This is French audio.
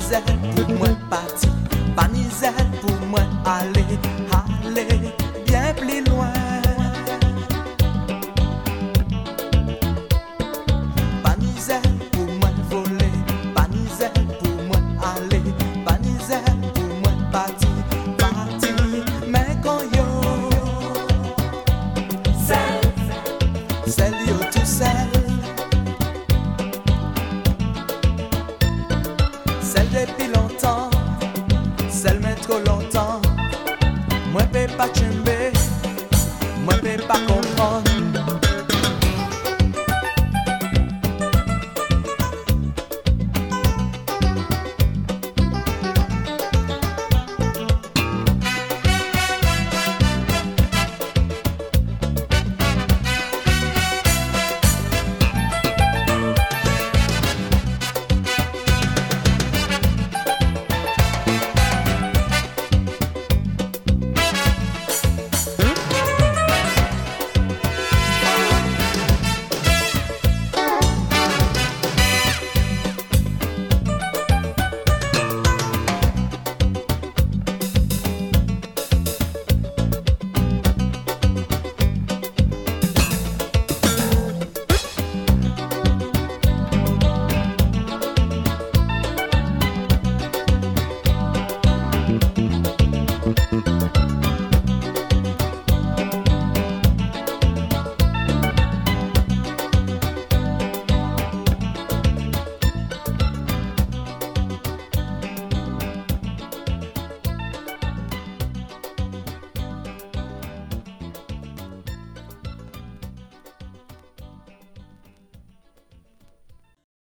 misère pour moi partir, pas misère pour moi aller, aller bien plus loin. Pas misère pour moi voler, pas misère pour moi aller, pas misère pour moi partir, partir, mais quand yo seul yo tout seul, seul depuis longtemps, seul mais trop longtemps. Moi peux pas tomber, moi peux pas comprendre.